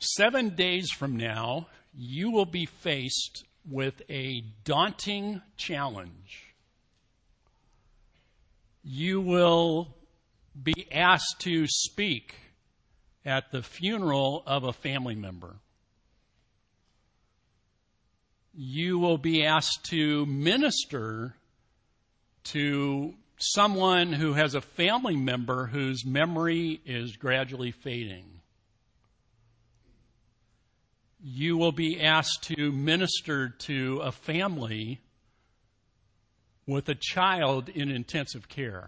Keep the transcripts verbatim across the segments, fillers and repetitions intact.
Seven days from now, you will be faced with a daunting challenge. You will be asked to speak at the funeral of a family member. You will be asked to minister to someone who has a family member whose memory is gradually fading. You will be asked to minister to a family with a child in intensive care.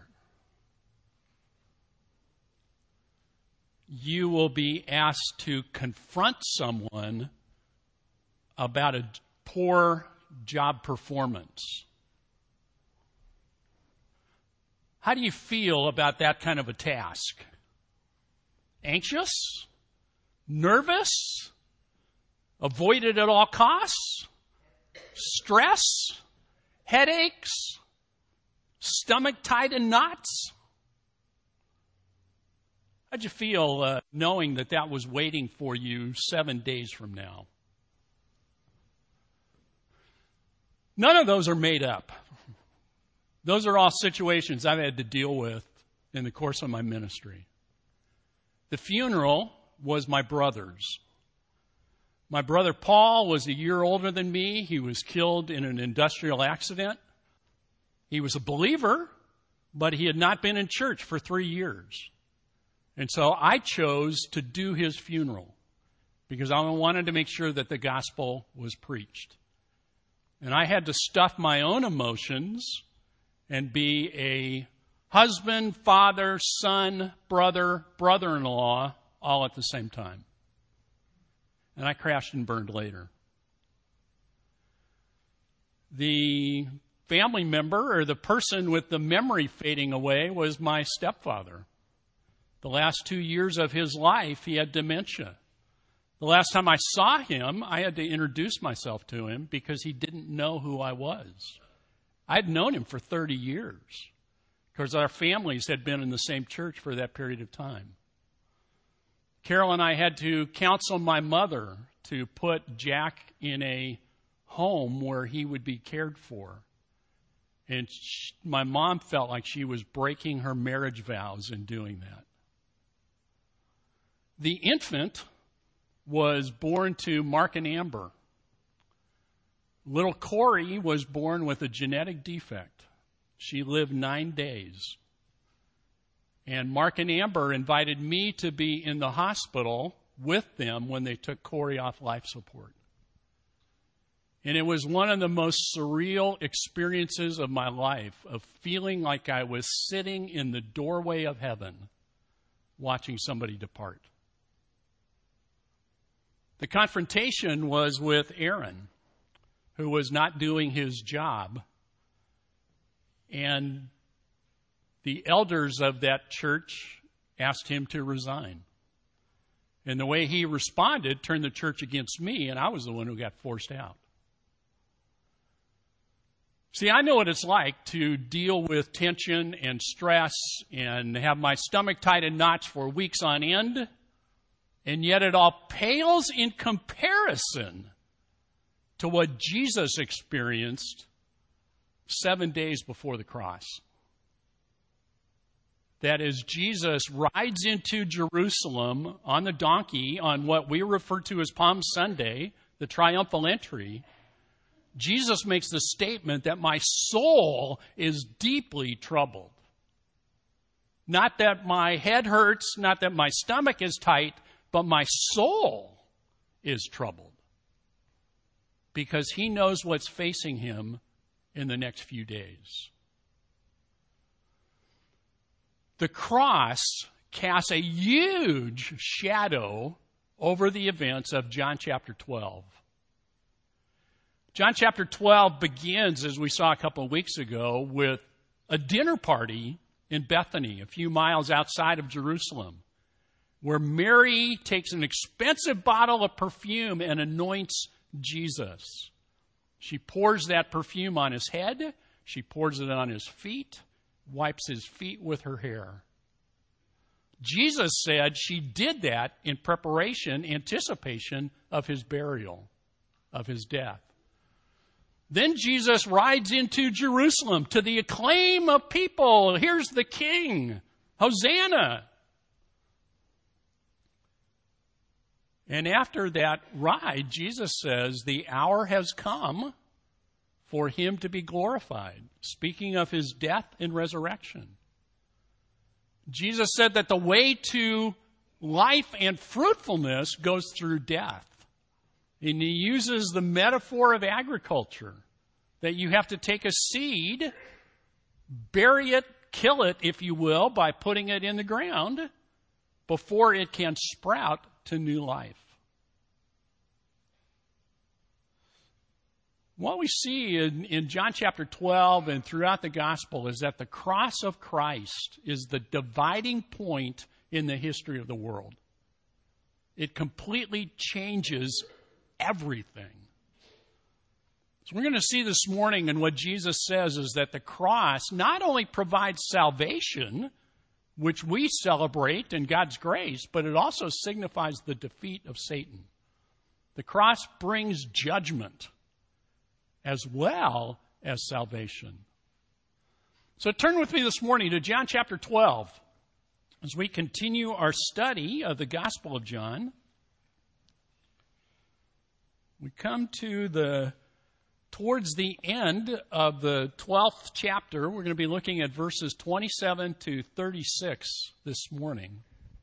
You will be asked to confront someone about a poor job performance. How do you feel about that kind of a task? Anxious? Nervous? Avoid it at all costs? Stress? Headaches? Stomach tied in knots? How'd you feel uh, knowing that that was waiting for you seven days from now? None of those are made up. Those are all situations I've had to deal with in the course of my ministry. The funeral was my brother's. My brother Paul was a year older than me. He was killed in an industrial accident. He was a believer, but he had not been in church for three years. And so I chose to do his funeral because I wanted to make sure that the gospel was preached. And I had to stuff my own emotions and be a husband, father, son, brother, brother-in-law all at the same time. And I crashed and burned later. The family member or the person with the memory fading away was my stepfather. The last two years of his life, he had dementia. The last time I saw him, I had to introduce myself to him because he didn't know who I was. I'd known him for thirty years because our families had been in the same church for that period of time. Carol and I had to counsel my mother to put Jack in a home where he would be cared for. And she, my mom felt like she was breaking her marriage vows in doing that. The infant was born to Mark and Amber. Little Corey was born with a genetic defect. She lived nine days. And Mark and Amber invited me to be in the hospital with them when they took Corey off life support. And it was one of the most surreal experiences of my life, of feeling like I was sitting in the doorway of heaven watching somebody depart. The confrontation was with Aaron, who was not doing his job. And the elders of that church asked him to resign. And the way he responded turned the church against me, and I was the one who got forced out. See, I know what it's like to deal with tension and stress and have my stomach tied in knots for weeks on end, and yet it all pales in comparison to what Jesus experienced seven days before the cross. That is, Jesus rides into Jerusalem on the donkey on what we refer to as Palm Sunday, the triumphal entry. Jesus makes the statement that my soul is deeply troubled. Not that my head hurts, not that my stomach is tight, but my soul is troubled. Because he knows what's facing him in the next few days. The cross casts a huge shadow over the events of John chapter twelve. John chapter twelve begins, as we saw a couple of weeks ago, with a dinner party in Bethany, a few miles outside of Jerusalem, where Mary takes an expensive bottle of perfume and anoints Jesus. She pours that perfume on his head. She pours it on his feet, wipes his feet with her hair. Jesus said she did that in preparation, anticipation of his burial, of his death. Then Jesus rides into Jerusalem to the acclaim of people. Here's the king. Hosanna. And after that ride, Jesus says, the hour has come for him to be glorified, speaking of his death and resurrection. Jesus said that the way to life and fruitfulness goes through death. And he uses the metaphor of agriculture, that you have to take a seed, bury it, kill it, if you will, by putting it in the ground before it can sprout to new life. What we see in, in John chapter twelve and throughout the gospel is that the cross of Christ is the dividing point in the history of the world. It completely changes everything. So we're going to see this morning, and what Jesus says is that the cross not only provides salvation, which we celebrate in God's grace, but it also signifies the defeat of Satan. The cross brings judgment as well as salvation. So turn with me this morning to John chapter twelve as we continue our study of the Gospel of John. We come to the towards the end of the twelfth chapter. We're going to be looking at verses twenty-seven to thirty-six this morning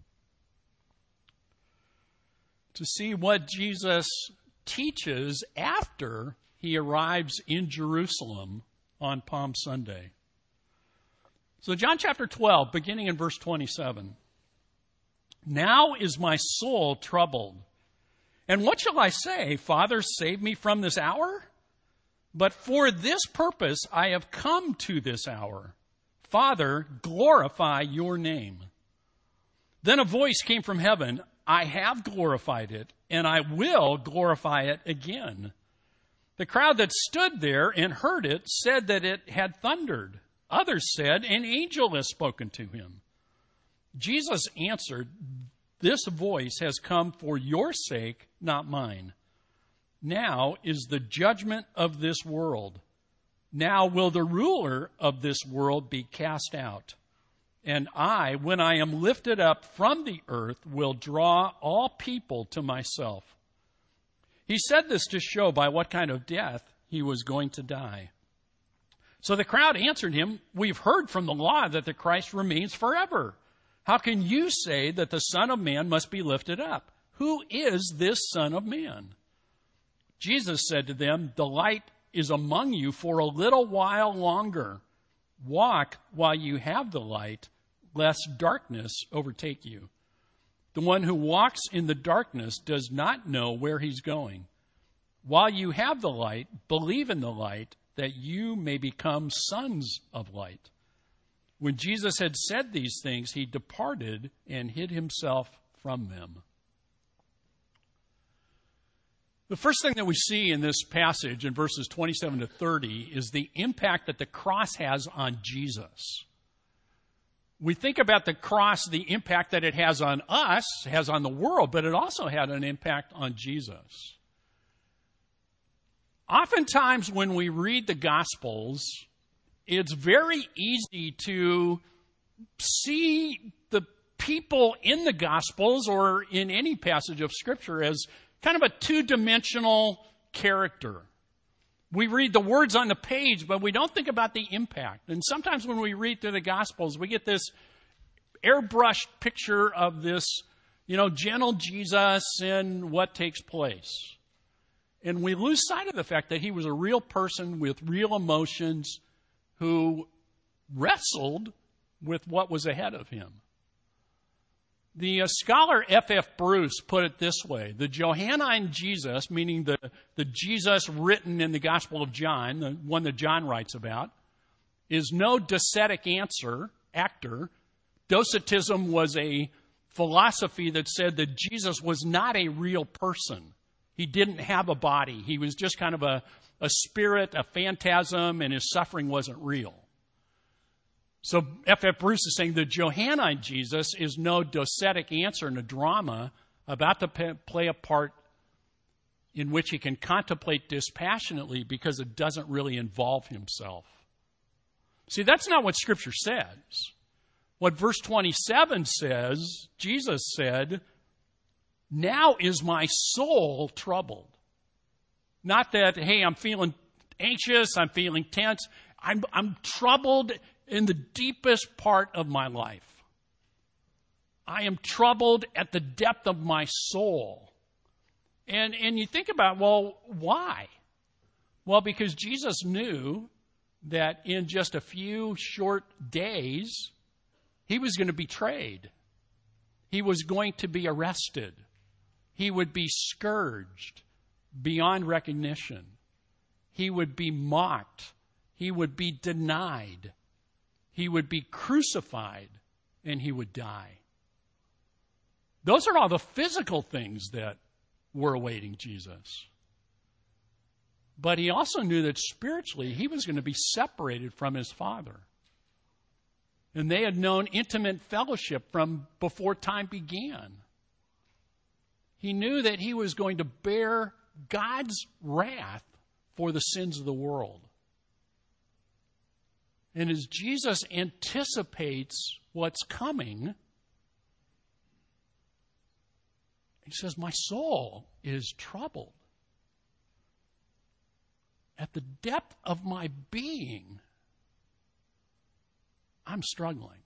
to see what Jesus teaches after he arrives in Jerusalem on Palm Sunday. So John chapter twelve, beginning in verse twenty-seven. Now is my soul troubled. And what shall I say? Father, save me from this hour? But for this purpose I have come to this hour. Father, glorify your name. Then a voice came from heaven. I have glorified it, and I will glorify it again. The crowd that stood there and heard it said that it had thundered. Others said, an angel has spoken to him. Jesus answered, this voice has come for your sake, not mine. Now is the judgment of this world. Now will the ruler of this world be cast out. And I, when I am lifted up from the earth, will draw all people to myself. He said this to show by what kind of death he was going to die. So the crowd answered him, we've heard from the law that the Christ remains forever. How can you say that the Son of Man must be lifted up? Who is this Son of Man? Jesus said to them, the light is among you for a little while longer. Walk while you have the light, lest darkness overtake you. The one who walks in the darkness does not know where he's going. While you have the light, believe in the light, that you may become sons of light. When Jesus had said these things, he departed and hid himself from them. The first thing that we see in this passage in verses twenty-seven to thirty is the impact that the cross has on Jesus. We think about the cross, the impact that it has on us, has on the world, but it also had an impact on Jesus. Oftentimes when we read the Gospels, it's very easy to see the people in the Gospels or in any passage of Scripture as kind of a two-dimensional character. We read the words on the page, but we don't think about the impact. And sometimes when we read through the Gospels, we get this airbrushed picture of this, you know, gentle Jesus and what takes place. And we lose sight of the fact that he was a real person with real emotions who wrestled with what was ahead of him. The uh, scholar F F Bruce put it this way: the Johannine Jesus, meaning the, the Jesus written in the Gospel of John, the one that John writes about, is no docetic answer, actor. Docetism was a philosophy that said that Jesus was not a real person. He didn't have a body. He was just kind of a, a spirit, a phantasm, and his suffering wasn't real. So F F Bruce is saying the Johannine Jesus is no docetic answer in a drama about to play a part in which he can contemplate dispassionately because it doesn't really involve himself. See, that's not what Scripture says. What verse twenty-seven says, Jesus said, "Now is my soul troubled." Not that, hey, I'm feeling anxious, I'm feeling tense. I'm, I'm troubled in the deepest part of my life. I am troubled at the depth of my soul. And, and you think about, well, why? Well, because Jesus knew that in just a few short days, he was going to be betrayed. He was going to be arrested. He would be scourged beyond recognition. He would be mocked. He would be denied. He would be crucified, and he would die. Those are all the physical things that were awaiting Jesus. But he also knew that spiritually he was going to be separated from his Father. And they had known intimate fellowship from before time began. He knew that he was going to bear God's wrath for the sins of the world. And as Jesus anticipates what's coming, he says, my soul is troubled. At the depth of my being, I'm struggling.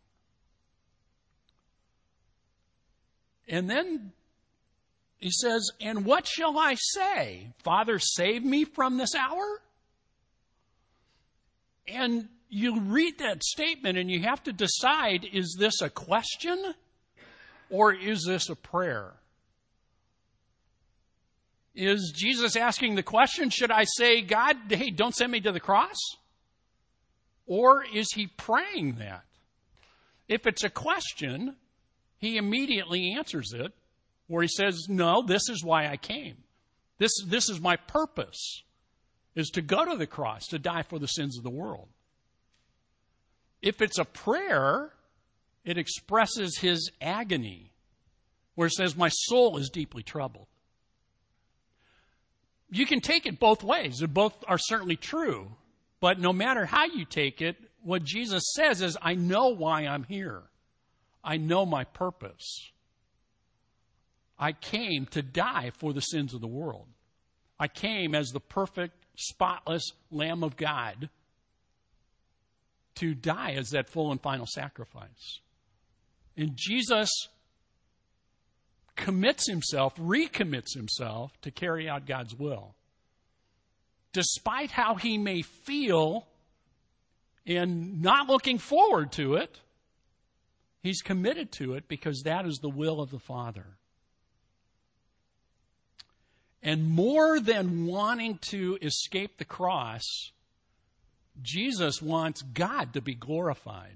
And then he says, and what shall I say? Father, save me from this hour? And you read that statement and you have to decide, is this a question or is this a prayer? Is Jesus asking the question, should I say, God, hey, don't send me to the cross? Or is he praying that? If it's a question, he immediately answers it, where he says, no, this is why I came. This, this is my purpose, is to go to the cross, to die for the sins of the world. If it's a prayer, it expresses his agony, where it says, my soul is deeply troubled. You can take it both ways. They both are certainly true. But no matter how you take it, what Jesus says is, I know why I'm here. I know my purpose. I came to die for the sins of the world. I came as the perfect, spotless Lamb of God to die as that full and final sacrifice. And Jesus commits himself, recommits himself to carry out God's will. Despite how he may feel in not looking forward to it, he's committed to it because that is the will of the Father. And more than wanting to escape the cross, Jesus wants God to be glorified.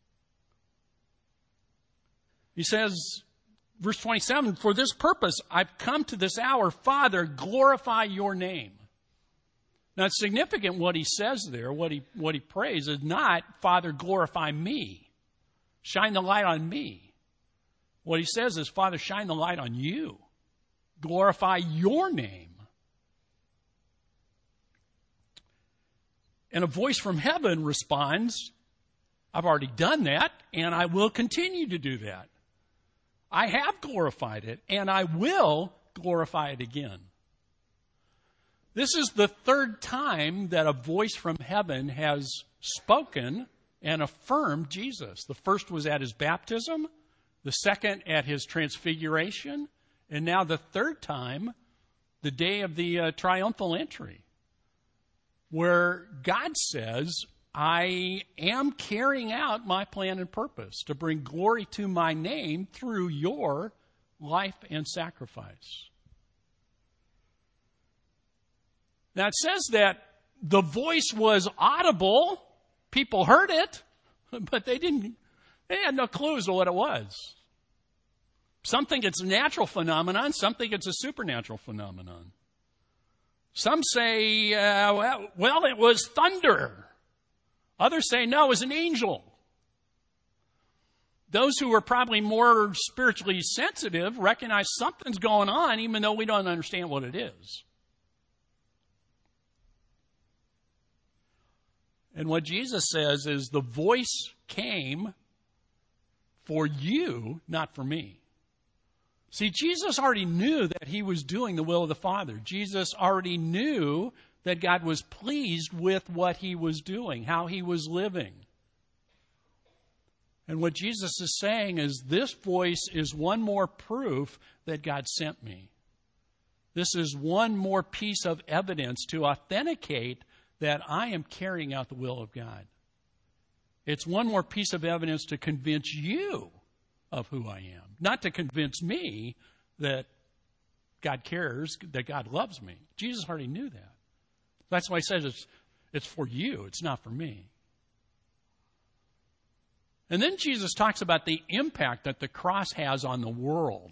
He says, verse twenty-seven, for this purpose I've come to this hour, Father, glorify your name. Now it's significant what he says there, what he, what he prays is not, Father, glorify me. Shine the light on me. What he says is, Father, shine the light on you. Glorify your name. And a voice from heaven responds, I've already done that, and I will continue to do that. I have glorified it, and I will glorify it again. This is the third time that a voice from heaven has spoken and affirmed Jesus. The first was at his baptism, the second at his transfiguration, and now the third time, the day of the uh, triumphal entry, where God says, I am carrying out my plan and purpose to bring glory to my name through your life and sacrifice. Now it says that the voice was audible. People heard it, but they didn't, they had no clue as to what it was. Some think it's a natural phenomenon. Some think it's a supernatural phenomenon. Some say, uh, well, well, it was thunder. Others say, no, it was an angel. Those who are probably more spiritually sensitive recognize something's going on even though we don't understand what it is. And what Jesus says is the voice came for you, not for me. See, Jesus already knew that he was doing the will of the Father. Jesus already knew that God was pleased with what he was doing, how he was living. And what Jesus is saying is this voice is one more proof that God sent me. This is one more piece of evidence to authenticate that I am carrying out the will of God. It's one more piece of evidence to convince you of who I am. Not to convince me that God cares, that God loves me. Jesus already knew that. That's why he says it's, it's for you, it's not for me. And then Jesus talks about the impact that the cross has on the world.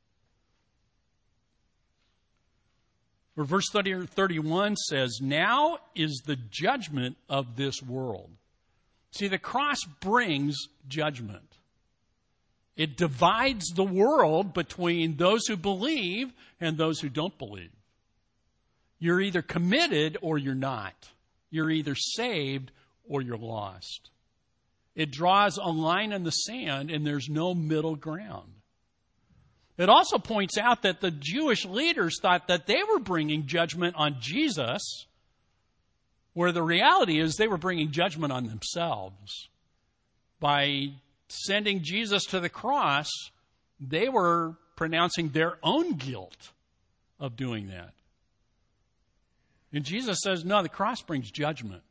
Where verse thirty or thirty-one says, now is the judgment of this world. See, the cross brings judgment. It divides the world between those who believe and those who don't believe. You're either committed or you're not. You're either saved or you're lost. It draws a line in the sand and there's no middle ground. It also points out that the Jewish leaders thought that they were bringing judgment on Jesus, where the reality is they were bringing judgment on themselves. By sending Jesus to the cross, they were pronouncing their own guilt of doing that. And Jesus says, no, the cross brings judgment.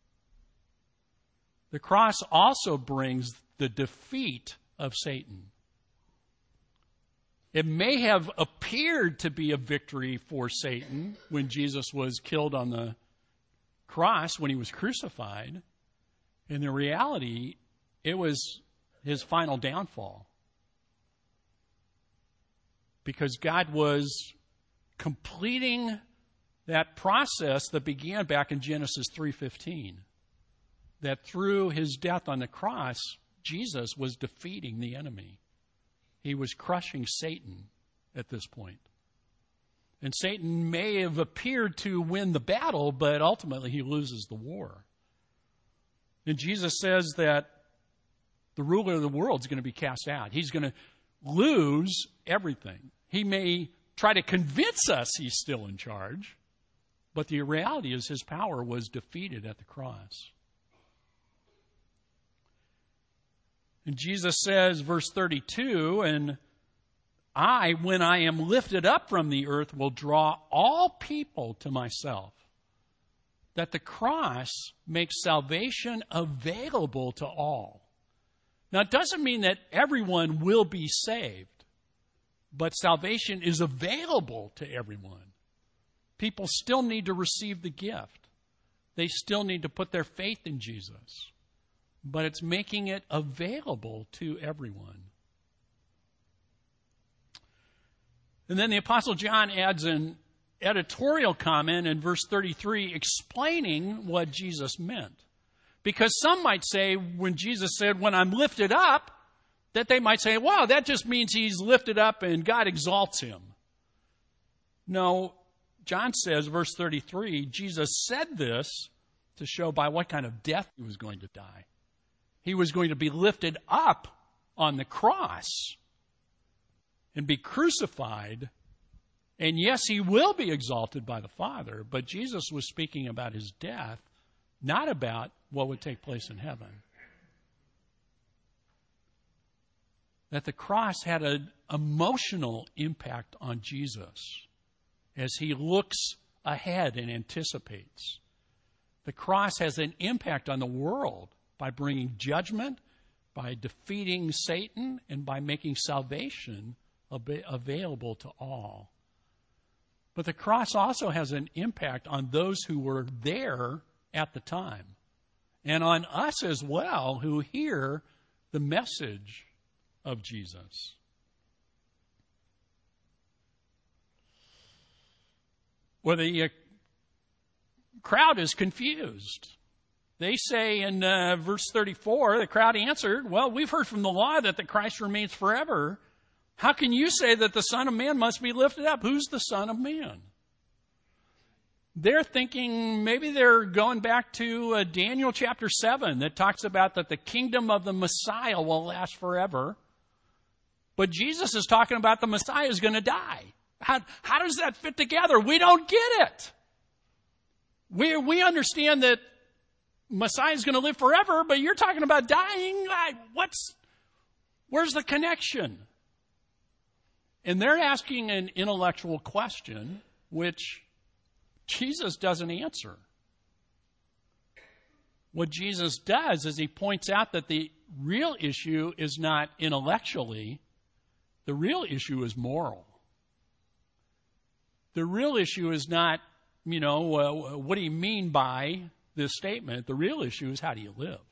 The cross also brings the defeat of Satan. It may have appeared to be a victory for Satan when Jesus was killed on the cross, when he was crucified. In the reality, it was his final downfall. Because God was completing that process that began back in Genesis three fifteen. That through his death on the cross, Jesus was defeating the enemy. He was crushing Satan at this point. And Satan may have appeared to win the battle, but ultimately he loses the war. And Jesus says that the ruler of the world is going to be cast out. He's going to lose everything. He may try to convince us he's still in charge, but the reality is his power was defeated at the cross. And Jesus says, verse thirty-two, and I, when I am lifted up from the earth, will draw all people to myself. That the cross makes salvation available to all. Now, it doesn't mean that everyone will be saved, but salvation is available to everyone. People still need to receive the gift. They still need to put their faith in Jesus. But it's making it available to everyone. And then the Apostle John adds an editorial comment in verse thirty-three explaining what Jesus meant. Because some might say, when Jesus said, when I'm lifted up, that they might say, wow, that just means he's lifted up and God exalts him. No, John says, verse thirty-three, Jesus said this to show by what kind of death he was going to die. He was going to be lifted up on the cross and be crucified. And yes, he will be exalted by the Father, but Jesus was speaking about his death, not about what would take place in heaven. That the cross had an emotional impact on Jesus as he looks ahead and anticipates. The cross has an impact on the world by bringing judgment, by defeating Satan, and by making salvation ab- available to all. But the cross also has an impact on those who were there at the time, and on us as well who hear the message of Jesus. Well, the uh, crowd is confused. They say in uh, verse thirty-four, the crowd answered, well, we've heard from the law that the Christ remains forever. How can you say that the Son of Man must be lifted up? Who's the Son of Man? They're thinking, maybe they're going back to uh, Daniel chapter seven that talks about that the kingdom of the Messiah will last forever. But Jesus is talking about the Messiah is going to die. How, how does that fit together? We don't get it. We, we understand that Messiah is going to live forever, but you're talking about dying. What's, where's the connection? And they're asking an intellectual question, which Jesus doesn't answer. What Jesus does is he points out that the real issue is not intellectually, the real issue is moral. The real issue is not, you know, uh, what do you mean by this statement? The real issue is how do you live?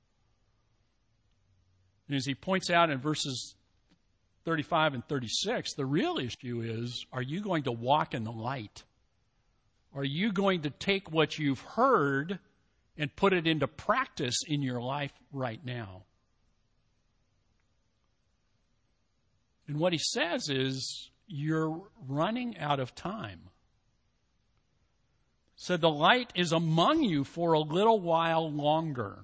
And as he points out in verses thirty-five and thirty-six, the real issue is, are you going to walk in the light? Are you going to take what you've heard and put it into practice in your life right now? And what he says is, you're running out of time. So the light is among you for a little while longer.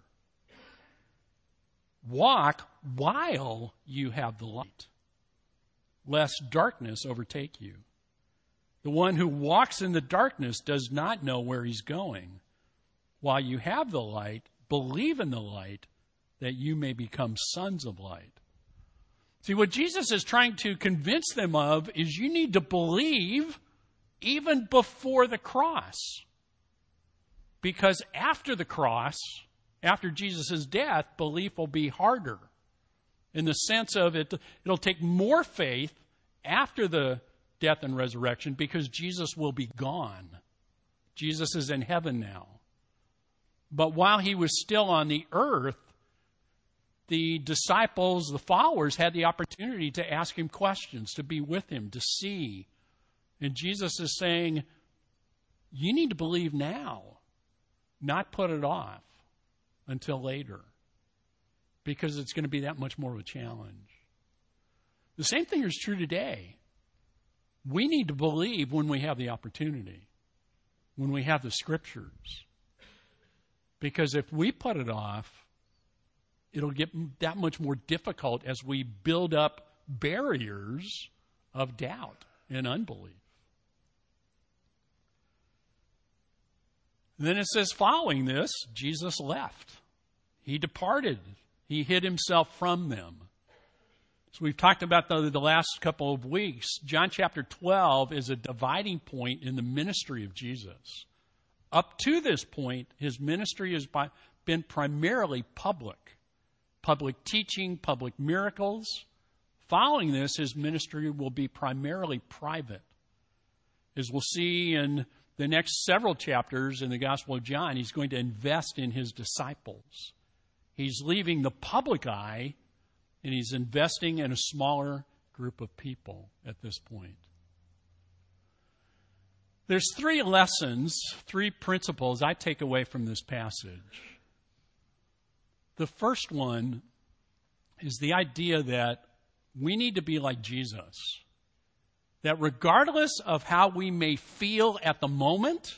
Walk while you have the light, lest darkness overtake you. The one who walks in the darkness does not know where he's going. While you have the light, believe in the light, that you may become sons of light. See, what Jesus is trying to convince them of is you need to believe even before the cross. Because after the cross, after Jesus' death, belief will be harder. In the sense of it, it'll take more faith after the death and resurrection because Jesus will be gone. Jesus is in heaven now. But while he was still on the earth, the disciples, the followers, had the opportunity to ask him questions, to be with him, to see. And Jesus is saying, you need to believe now, not put it off until later, because it's going to be that much more of a challenge. The same thing is true today. We need to believe when we have the opportunity, when we have the scriptures. Because if we put it off, it'll get that much more difficult as we build up barriers of doubt and unbelief. And then it says, following this, Jesus left. He departed. He hid himself from them. So we've talked about the, the last couple of weeks. John chapter twelve is a dividing point in the ministry of Jesus. Up to this point, his ministry has been primarily public. Public teaching, public miracles. Following this, his ministry will be primarily private. As we'll see in the next several chapters in the Gospel of John, he's going to invest in his disciples. He's leaving the public eye, and he's investing in a smaller group of people at this point. There's three lessons, three principles I take away from this passage. The first one is the idea that we need to be like Jesus. That regardless of how we may feel at the moment,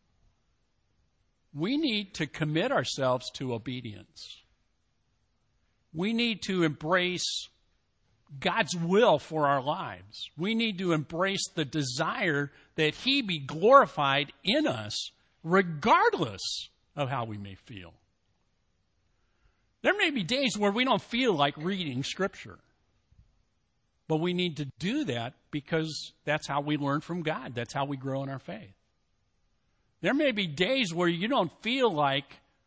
we need to commit ourselves to obedience. We need to embrace God's will for our lives. We need to embrace the desire that he be glorified in us, regardless of how we may feel. There may be days where we don't feel like reading Scripture. But we need to do that because that's how we learn from God. That's how we grow in our faith. There may be days where you don't feel like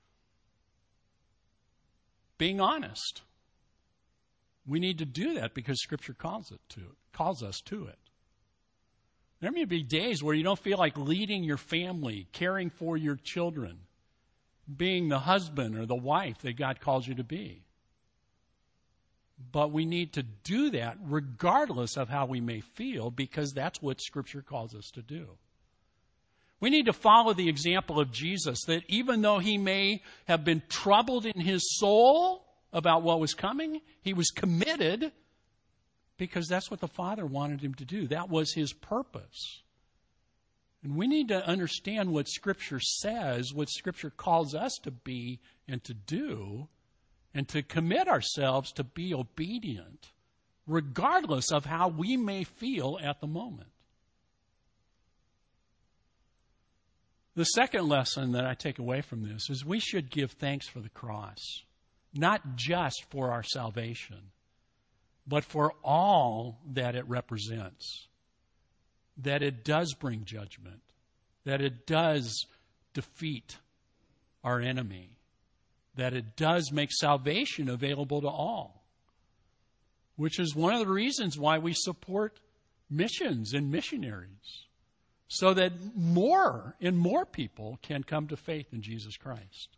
being honest. We need to do that because Scripture calls it to calls us to it. There may be days where you don't feel like leading your family, caring for your children, being the husband or the wife that God calls you to be. But we need to do that regardless of how we may feel, because that's what Scripture calls us to do. We need to follow the example of Jesus, that even though he may have been troubled in his soul about what was coming, he was committed because that's what the Father wanted him to do. That was his purpose. And we need to understand what Scripture says, what Scripture calls us to be and to do, and to commit ourselves to be obedient, regardless of how we may feel at the moment. The second lesson that I take away from this is we should give thanks for the cross, not just for our salvation, but for all that it represents, that it does bring judgment, that it does defeat our enemy, that it does make salvation available to all, which is one of the reasons why we support missions and missionaries, so that more and more people can come to faith in Jesus Christ.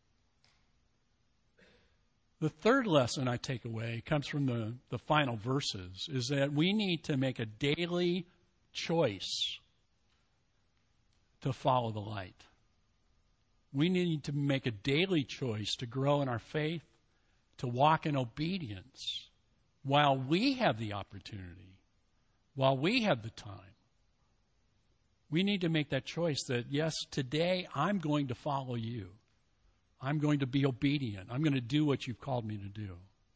The third lesson I take away comes from the, the final verses, is that we need to make a daily choice to follow the light. We need to make a daily choice to grow in our faith, to walk in obedience, while we have the opportunity, while we have the time. We need to make that choice that, yes, today I'm going to follow you. I'm going to be obedient. I'm going to do what you've called me to do.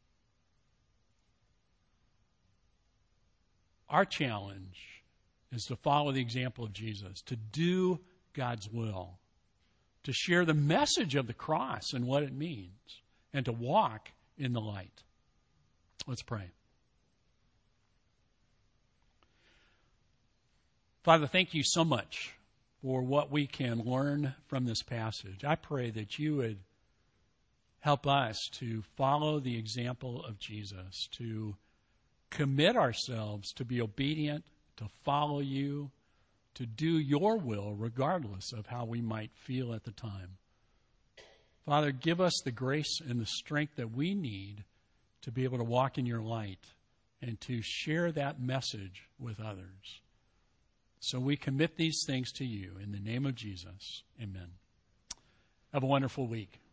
Our challenge is to follow the example of Jesus, to do God's will, to share the message of the cross and what it means, and to walk in the light. Let's pray. Father, thank you so much for what we can learn from this passage. I pray that you would help us to follow the example of Jesus, to commit ourselves to be obedient, to follow you, to do your will regardless of how we might feel at the time. Father, give us the grace and the strength that we need to be able to walk in your light and to share that message with others. So we commit these things to you in the name of Jesus. Amen. Have a wonderful week.